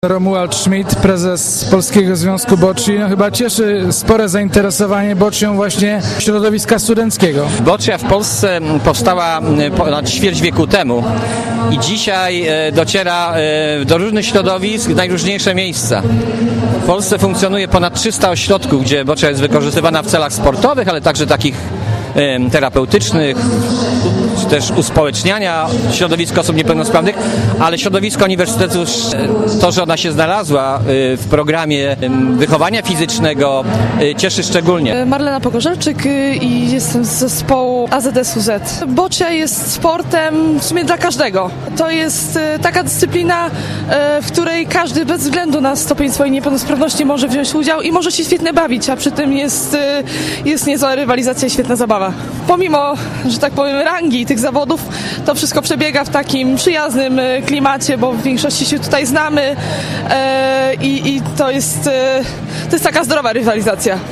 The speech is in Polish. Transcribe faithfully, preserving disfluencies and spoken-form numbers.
Romuald Schmidt, prezes Polskiego Związku Bocci, no chyba cieszy spore zainteresowanie boccią właśnie środowiska studenckiego. Boccia w Polsce powstała ponad ćwierć wieku temu i dzisiaj dociera do różnych środowisk w najróżniejsze miejsca. W Polsce funkcjonuje ponad trzysta ośrodków, gdzie boccia jest wykorzystywana w celach sportowych, ale także takich terapeutycznych, czy też uspołeczniania środowiska osób niepełnosprawnych, ale środowisko uniwersytetu, to, że ona się znalazła w programie wychowania fizycznego, cieszy szczególnie. Marlena Pogorzelczyk i jestem z zespołu A Z S U Z. Boccia jest sportem w sumie dla każdego. To jest taka dyscyplina, w której każdy bez względu na stopień swojej niepełnosprawności może wziąć udział i może się świetnie bawić, a przy tym jest, jest niezła rywalizacja i świetna zabawa. Pomimo, że tak powiem, rangi tych zawodów, to wszystko przebiega w takim przyjaznym klimacie, bo w większości się tutaj znamy e, i, i to jest, e, to jest taka zdrowa rywalizacja.